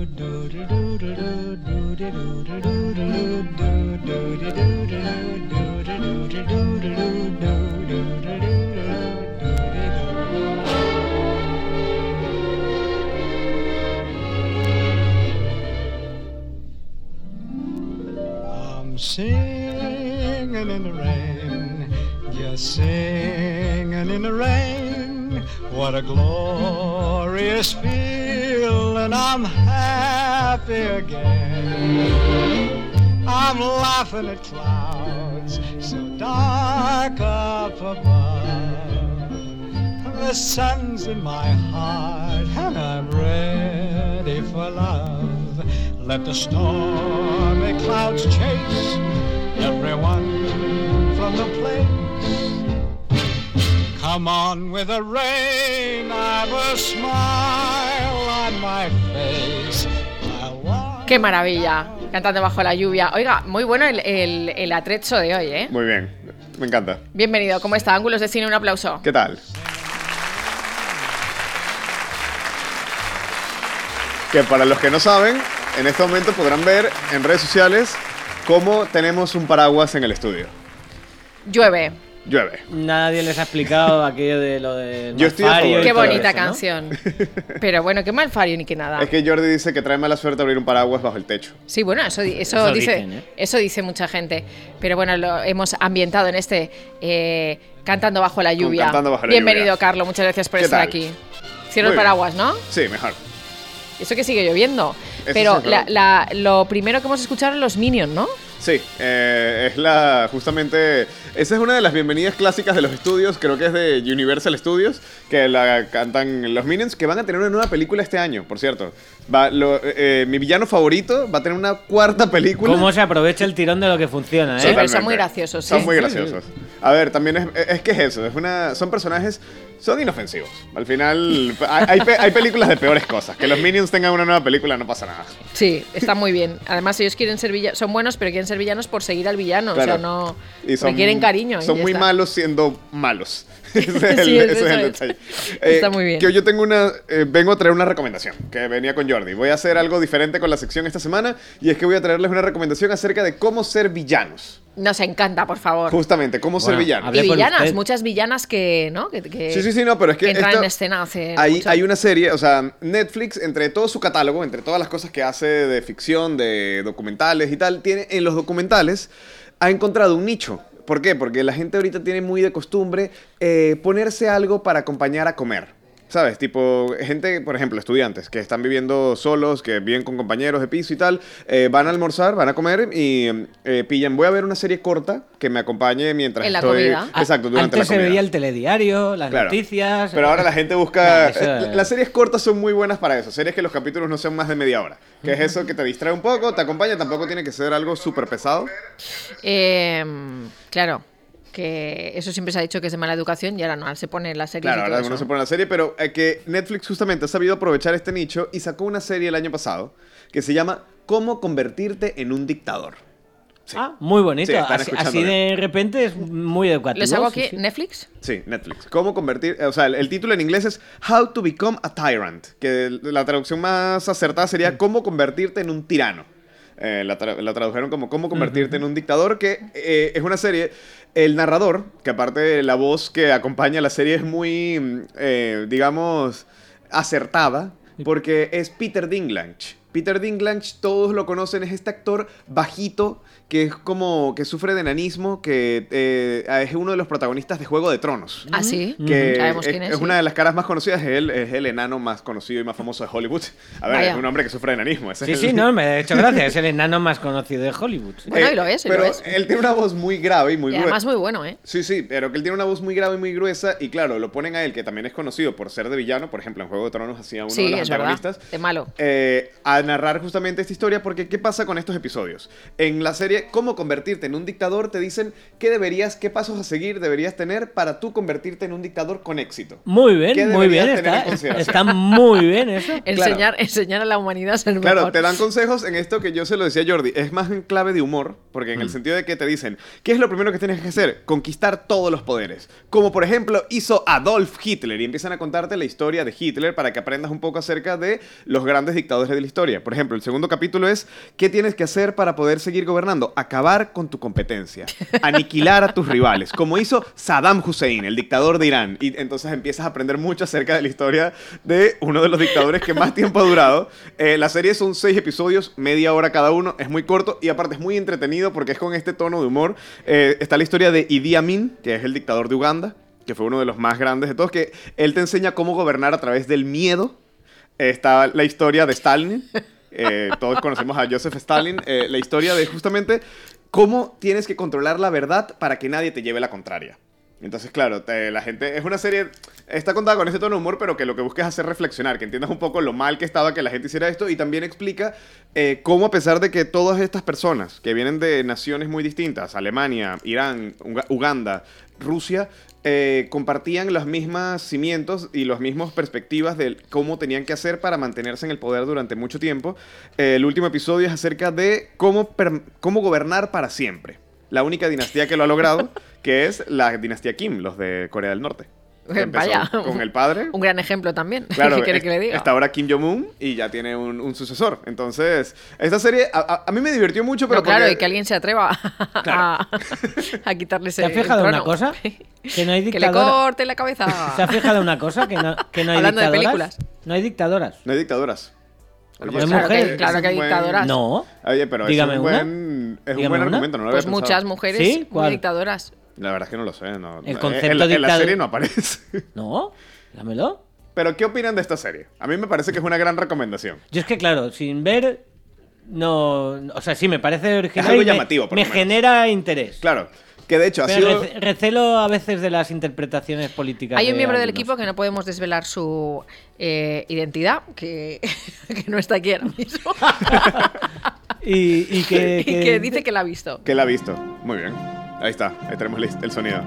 I'm singing in the rain, just singing in the rain. What a glorious feeling, I'm happy again. I'm laughing at clouds so dark up above. The sun's in my heart and I'm ready for love. Let the stormy clouds chase everyone from the place. Come on with the rain, I've a smile on my face. ¡Qué maravilla! Cantando bajo la lluvia. Oiga, muy bueno el atrezzo de hoy, ¿eh? Muy bien, me encanta. Bienvenido, ¿cómo está? Ángulos de Cine, un aplauso. ¿Qué tal? Que para los que no saben, en este momento podrán ver en redes sociales cómo tenemos un paraguas en el estudio. Llueve. Nadie les ha explicado aquello de lo de Yo estoy a favor. Qué bonita eso, canción. Pero bueno, qué malfario ni que nada. Es que Jordi dice que trae mala suerte abrir un paraguas bajo el techo. Sí, bueno, eso dice, dicen, ¿eh? Eso dice mucha gente. Pero bueno, lo hemos ambientado en este Cantando bajo la lluvia. Cantando bajo la Bienvenido, lluvia. Carlos, muchas gracias por ¿Qué estar tal? aquí. Cierro el Muy bien. paraguas, ¿no? Sí, mejor. Eso que sigue lloviendo. Eso Pero sí es verdad. lo primero que hemos escuchado es los Minions, ¿no? Sí, es justamente, esa es una de las bienvenidas clásicas de los estudios, creo que es de Universal Studios, que la cantan los Minions, que van a tener una nueva película este año, por cierto. Mi villano favorito va a tener una cuarta película. ¿Cómo se aprovecha el tirón de lo que funciona, Sí, eh? pero son muy graciosos, sí. Son muy graciosos. A ver, también es que es eso, son personajes, son inofensivos. Al final, hay películas de peores cosas. Que los Minions tengan una nueva película no pasa nada. Sí, está muy bien. Además, ellos quieren ser villanos, son buenos, pero quieren ser villanos por seguir al villano. Claro. O sea, no Y requieren cariño. y Son ya muy está. malos siendo malos. Ese es Sí, ese es eso el es. detalle. Está muy bien. Que yo tengo vengo a traer una recomendación que venía con Jordi. Voy a hacer algo diferente con la sección esta semana y es que voy a traerles una recomendación acerca de cómo ser villanos. Nos encanta, por favor. Justamente, cómo ser Bueno, villanos. hable Y por villanas, usted. muchas villanas que, ¿no? Que Sí, no, pero es que entran esto- en escena hace Hay, mucho. hay una serie, o sea, Netflix, entre todo su catálogo, entre todas las cosas que hace de ficción, de documentales y tal, tiene en los documentales ha encontrado un nicho. ¿Por qué? Porque la gente ahorita tiene muy de costumbre ponerse algo para acompañar a comer. ¿Sabes? Tipo, gente, por ejemplo, estudiantes que están viviendo solos, que viven con compañeros de piso y tal, van a almorzar, van a comer y pillan, voy a ver una serie corta que me acompañe mientras En la estoy... comida. Exacto, durante la Antes se comida. veía el telediario, las Claro. noticias. Pero ahora la gente busca... Eso es- Las series cortas son muy buenas para eso. Series que los capítulos no sean más de media hora. Que es eso que te distrae un poco, te acompaña, tampoco tiene que ser algo súper pesado. Claro, que eso siempre se ha dicho que es de mala educación y ahora no, ahora se pone en la serie. Claro, ahora uno se pone la serie, pero que Netflix justamente ha sabido aprovechar este nicho y sacó una serie el año pasado que se llama ¿Cómo convertirte en un dictador? Sí. Ah, muy bonito. Sí, están así escuchando de repente es muy educativo. ¿Les hago sí, aquí sí. Netflix? Sí, Netflix. ¿Cómo convertir? O sea, el título en inglés es How to Become a Tyrant, que la traducción más acertada sería ¿Cómo convertirte en un tirano? La tradujeron como ¿Cómo convertirte en un dictador? Que es una serie... El narrador, que aparte de la voz que acompaña la serie es muy, digamos, acertada, porque es Peter Dinklage. Peter Dinklage, todos lo conocen, es este actor bajito que es como que sufre de enanismo, que es uno de los protagonistas de Juego de Tronos. Ah, sí. Que Sabemos quién es. es sí. una de las caras más conocidas, es el enano más conocido y más famoso de Hollywood. A ver, Vaya. es un hombre que sufre de enanismo. ese Sí, es sí, el- no, me ha hecho gracia. Es el enano más conocido de Hollywood. sí. Bueno, y lo es, y pero lo es. él tiene una voz muy grave y muy Y gruesa. además muy bueno, ¿eh? Sí, sí, pero que él tiene una voz muy grave y muy gruesa y claro, lo ponen a él, que también es conocido por ser de villano, por ejemplo, en Juego de Tronos hacía uno de Sí, los es verdad. antagonistas, De malo. a narrar justamente esta historia, porque ¿qué pasa con estos episodios? En la serie Cómo convertirte en un dictador te dicen qué pasos a seguir deberías tener para tú convertirte en un dictador con éxito. Muy ¿Qué bien, muy bien. deberías tener en Está, consideración? está muy bien eso. Enseñar a la humanidad a ser Claro, mejor. te dan consejos en esto que yo se lo decía a Jordi. Es más en clave de humor, porque en el sentido de que te dicen, ¿qué es lo primero que tienes que hacer? Conquistar todos los poderes. Como por ejemplo hizo Adolf Hitler. Y empiezan a contarte la historia de Hitler para que aprendas un poco acerca de los grandes dictadores de la historia. historia. Por ejemplo, el segundo capítulo es ¿qué tienes que hacer para poder seguir gobernando? Acabar con tu competencia, aniquilar a tus rivales, como hizo Saddam Hussein, el dictador de Irán. Y entonces empiezas a aprender mucho acerca de la historia de uno de los dictadores que más tiempo ha durado. La serie son 6 episodios, media hora cada uno, es muy corto y aparte es muy entretenido porque es con este tono de humor. Está la historia de Idi Amin, que es el dictador de Uganda, que fue uno de los más grandes de todos, que él te enseña cómo gobernar a través del miedo. Está la historia de Stalin, todos conocemos a Joseph Stalin, la historia de justamente cómo tienes que controlar la verdad para que nadie te lleve la contraria. Entonces, claro, la gente... Es una serie... Está contada con este tono de humor, pero que lo que busca es hacer reflexionar, que entiendas un poco lo mal que estaba que la gente hiciera esto y también explica cómo a pesar de que todas estas personas que vienen de naciones muy distintas, Alemania, Irán, Uganda, Rusia, compartían los mismos cimientos y las mismas perspectivas de cómo tenían que hacer para mantenerse en el poder durante mucho tiempo. El último episodio es acerca de cómo gobernar para siempre. La única dinastía que lo ha logrado, que es la dinastía Kim, los de Corea del Norte. Vaya, con el padre. Un gran ejemplo también. Claro, ¿Qué quiere que le diga? Está ahora Kim Jong-un y ya tiene un sucesor. Entonces, esta serie a mí me divirtió mucho, pero No, claro, porque... y que alguien se atreva a quitarle ese ¿Te has fijado en una trono. cosa? Que no hay Que le dictadoras. corte la cabeza. ¿Se has fijado en una cosa? Que no hay Hablando de dictadoras. películas. No hay dictadoras. No hay dictadoras. Bueno, Oye, pues ¿hay claro, mujeres? claro que hay dictadoras. No. Oye, pero Dígame es un una. buen, es un Dígame buen una. argumento, no lo Pues había muchas pensado. mujeres ¿Sí? muy ¿Cuál? dictadoras. La verdad es que no lo sé. No. El concepto en la dictador- serie no aparece. No. Dámelo. Pero, ¿qué opinan de esta serie? A mí me parece que es una gran recomendación. Yo es que, claro, sin ver... No... O sea, sí, me parece original. Es algo y me- llamativo, por Me lo menos. genera interés. Claro, que de hecho ha Pero sido... recelo a veces de las interpretaciones políticas. Hay un de miembro del algunos. equipo que no podemos desvelar su identidad, que no está aquí ahora mismo. Y que... Y que dice que la ha visto. Que la ha visto. Muy bien. Ahí está. Ahí tenemos el sonido.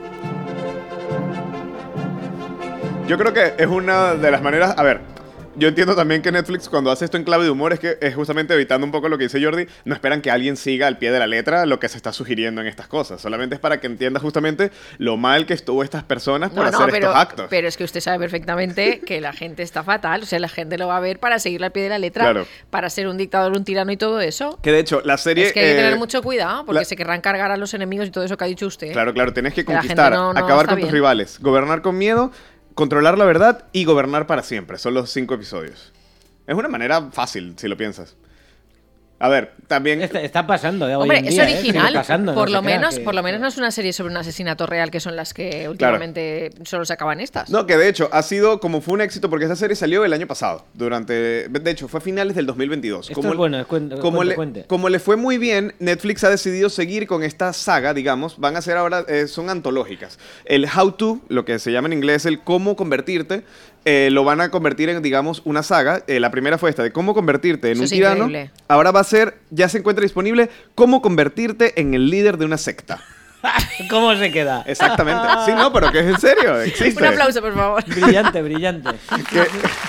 Yo creo que es una de las maneras... A ver, yo entiendo también que Netflix cuando hace esto en clave de humor es que es justamente evitando un poco lo que dice Jordi. No esperan que alguien siga al pie de la letra lo que se está sugiriendo en estas cosas. Solamente es para que entienda justamente lo mal que estuvo estas personas por hacer estos actos. Pero es que usted sabe perfectamente que la gente está fatal. O sea, la gente lo va a ver para seguirle al pie de la letra, Claro. para ser un dictador, un tirano y todo eso. Que de hecho, la serie... Es que hay que tener mucho cuidado, porque la- se querrán cargar a los enemigos y todo eso que ha dicho usted. Claro, claro, tienes que Que la gente conquistar, no acabar está con tus bien. rivales, gobernar con miedo, controlar la verdad y gobernar para siempre. Son los 5 episodios. Es una manera fácil, si lo piensas. A ver, también... Está pasando, hoy Hombre, en es día, original. sigue pasando, por no lo se crea menos, que- por lo menos no es una serie sobre un asesinato real, que son las que últimamente solo se acaban estas. No, que de hecho ha sido como fue un éxito porque esta serie salió el año pasado. De hecho, fue a finales del 2022. Esto es bueno, cuente. Como le fue muy bien, Netflix ha decidido seguir con esta saga, digamos. Van a ser ahora, son antológicas. El How To, lo que se llama en inglés el cómo convertirte, lo van a convertir en, digamos, una saga. La primera fue esta, de cómo convertirte en Eso un es tirano. increíble. Ahora va a ser, ya se encuentra disponible, cómo convertirte en el líder de una secta. ¿Cómo se queda? Exactamente. Sí, no, pero que es en serio, existe. Un aplauso, por favor. Brillante, brillante. Que-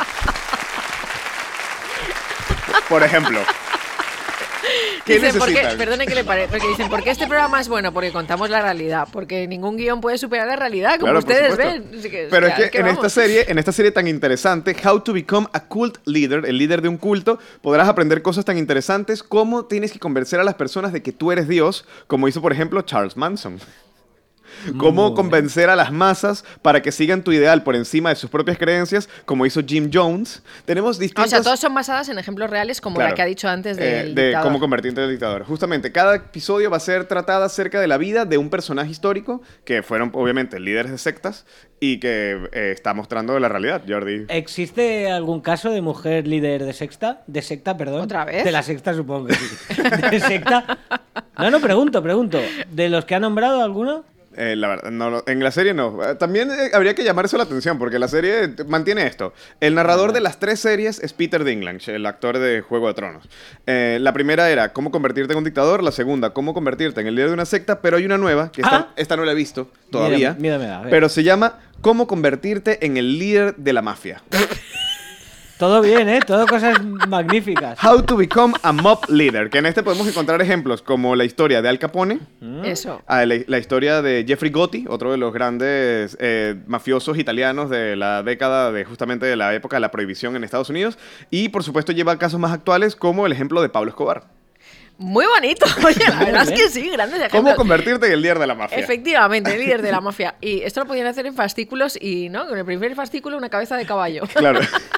Por ejemplo, ¿qué Dicen, ¿por qué? necesitan? Perdone que le pare, porque dicen, ¿por qué este programa es bueno? Porque contamos la realidad, porque ningún guión puede superar la realidad, como Claro, por ustedes supuesto. ven. Así que, Pero o es sea, que en esta serie tan interesante, How to Become a Cult Leader, el líder de un culto, podrás aprender cosas tan interesantes como tienes que convencer a las personas de que tú eres Dios, como hizo, por ejemplo, Charles Manson. Cómo convencer a las masas para que sigan tu ideal por encima de sus propias creencias, como hizo Jim Jones. Tenemos O distintas... sea, todos son basadas en ejemplos reales, como Claro. la que ha dicho antes del de dictador. cómo convertirte en dictador. Justamente, cada episodio va a ser tratada acerca de la vida de un personaje histórico que fueron, obviamente, líderes de sectas y que está mostrando la realidad, Jordi. ¿Existe algún caso de mujer líder de secta? De secta, perdón. ¿Otra vez? De la secta, supongo que sí. ¿De secta? No, pregunto. ¿De los que ha nombrado alguno? La verdad, no, en la serie no. También habría que llamar eso la atención, porque la serie mantiene esto. El narrador de las 3 series es Peter Dinklage, el actor de Juego de Tronos. La primera era cómo convertirte en un dictador, la segunda, cómo convertirte en el líder de una secta, pero hay una nueva, que esta no la he visto todavía, Mira, a ver. pero se llama cómo convertirte en el líder de la mafia. Todo bien, ¿eh? Todo cosas magníficas. How to Become a Mob Leader, que en este podemos encontrar ejemplos como la historia de Al Capone, Eso. la historia de Jeffrey Gotti, otro de los grandes mafiosos italianos de la década de justamente de la época de la prohibición en Estados Unidos, y por supuesto lleva casos más actuales como el ejemplo de Pablo Escobar. Muy bonito. Oye, la verdad es que sí, grandes ejemplos. ¿Cómo convertirte en el líder de la mafia? Efectivamente, el líder de la mafia. Y esto lo podían hacer en fascículos y, ¿no? Con el primer fascículo una cabeza de caballo. Claro.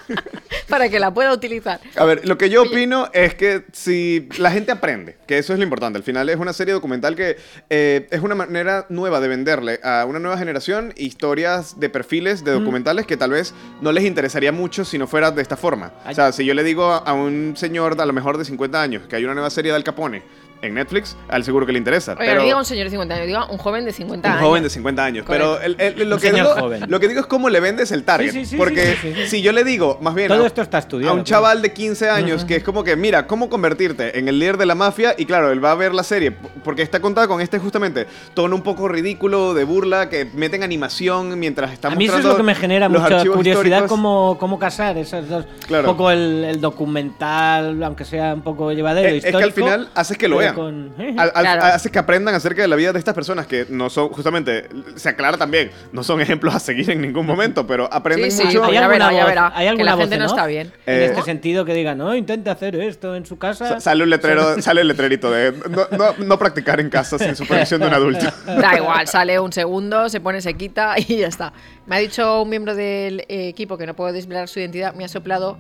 Para que la pueda utilizar. A ver, lo que yo opino es que si la gente aprende, que eso es lo importante, al final es una serie documental que es una manera nueva de venderle a una nueva generación historias de perfiles de documentales que tal vez no les interesaría mucho si no fuera de esta forma. O sea, si yo le digo a un señor a lo mejor de 50 años que hay una nueva serie de Al Capone en Netflix, al seguro que le interesa. Oye, pero no diga un señor de 50 años, diga un joven de 50 años. Un joven de 50 años. Correcto. Pero lo, Un que señor digo, joven. lo que digo es cómo le vendes el target. Sí, porque sí. si yo le digo, más bien, Todo esto está estudiado, a un claro. chaval de 15 años que es como que, mira, cómo convertirte en el líder de la mafia, y claro, él va a ver la serie porque está contada con este justamente tono un poco ridículo, de burla, que meten animación mientras están A mí eso es mostrando lo que me genera los mucha archivos curiosidad, históricos. cómo casar esos dos. Claro. Un poco el documental, aunque sea un poco llevadero, Es histórico. que al final haces que lo pero vean. con- Claro. Haces que aprendan acerca de la vida de estas personas que no son, justamente, se aclara también, no son ejemplos a seguir en ningún momento, pero aprenden Sí, sí, mucho. ¿Hay ya alguna verá, ya voz- verá. hay Que alguna la voz gente en no off? está bien. En Eh, este sentido, que digan, no, intente hacer esto en su casa. Sale un letrero, sale el letrerito de no practicar en casa sin supervisión de un adulto. Da igual, sale un segundo, se pone, se quita y ya está. Me ha dicho un miembro del equipo que no puedo desvelar su identidad, me ha soplado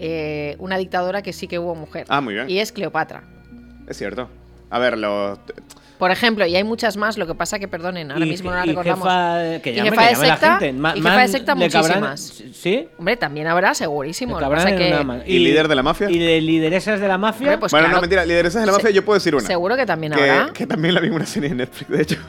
una dictadora que sí que hubo mujer. Ah, muy bien. Y es Cleopatra. Es cierto. A ver, Por ejemplo, y hay muchas más, lo que pasa que, perdonen, ahora mismo no la recordamos. Jefa, que Y llame, jefa que de llame la secta, gente. y jefa de secta le cabrán- muchísimas. ¿Sí? Hombre, también habrá, segurísimo. Le Lo que cabrán pasa en que una mano. ¿Y líder de la mafia? Y de lideresas de la mafia. Hombre, pues bueno, claro. no, mentira, lideresas de la mafia yo puedo decir una. Seguro que también habrá. Que también la vi en una serie de Netflix, de hecho.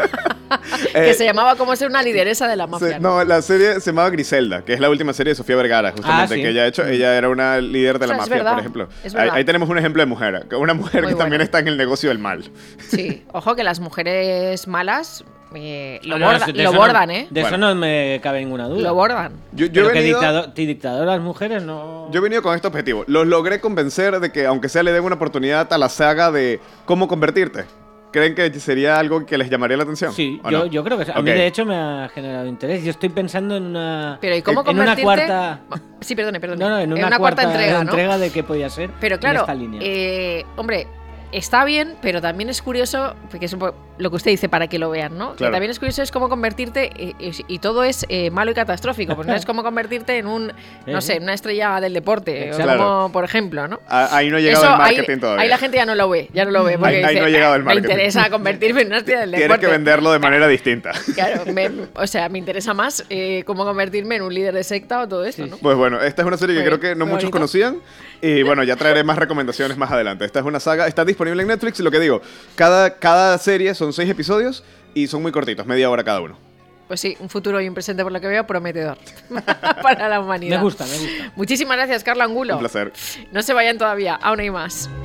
Que se llamaba Cómo ser una lideresa de la mafia. No, la serie se llamaba Griselda, que es la última serie de Sofía Vergara, justamente, Ah, sí. que ella ha hecho. Ella era una líder de la O sea, es mafia, verdad, por ejemplo. es verdad. Ahí tenemos un ejemplo de mujer. Una mujer Muy que también buena. está en el negocio del mal. Sí, ojo que las mujeres malas lo, No, borda- de lo eso bordan, no, ¿eh? De eso Bueno. no me cabe ninguna duda. Lo bordan. Yo Pero he que venido... dictadoras mujeres no. Yo he venido con este objetivo. Los logré convencer de que, aunque sea, le den una oportunidad a la saga de cómo convertirte. ¿Creen que sería algo que les llamaría la atención? Sí, ¿O no? yo creo que sí. A mí, Ok. de hecho, me ha generado interés. Yo estoy pensando en una. Pero ¿y cómo en una convertirte? cuarta. Sí, perdone. No, no, en En una, cuarta entrega, ¿no? de qué podía ser. Pero claro, en esta línea. hombre, está bien, pero también es curioso, porque es un poco lo que usted dice para que lo vean, ¿no? Que Claro. también es curioso es cómo convertirte, y todo es malo y catastrófico, pues no es como convertirte en un, no sé, en una estrella del deporte, o Exacto. como, por ejemplo, ¿no? Ahí no ha llegado Eso, el marketing todavía. ahí la gente ya no lo ve, porque Ahí dice, no ha llegado el me marketing". interesa convertirme en una estrella del Tienes deporte. que venderlo de manera distinta. Claro, o sea, me interesa más cómo convertirme en un líder de secta o todo esto, ¿no? Pues bueno, esta es una serie que Muy creo bien, que no muy muchos bonito. conocían. Y bueno, ya traeré más recomendaciones más adelante. Esta es una saga, está disponible en Netflix. Y lo que digo, cada serie son 6 episodios y son muy cortitos, media hora cada uno. Pues sí, un futuro y un presente, por lo que veo, prometedor para la humanidad. Me gusta, me gusta. Muchísimas gracias, Carla Angulo. Un placer. No se vayan todavía, aún hay más.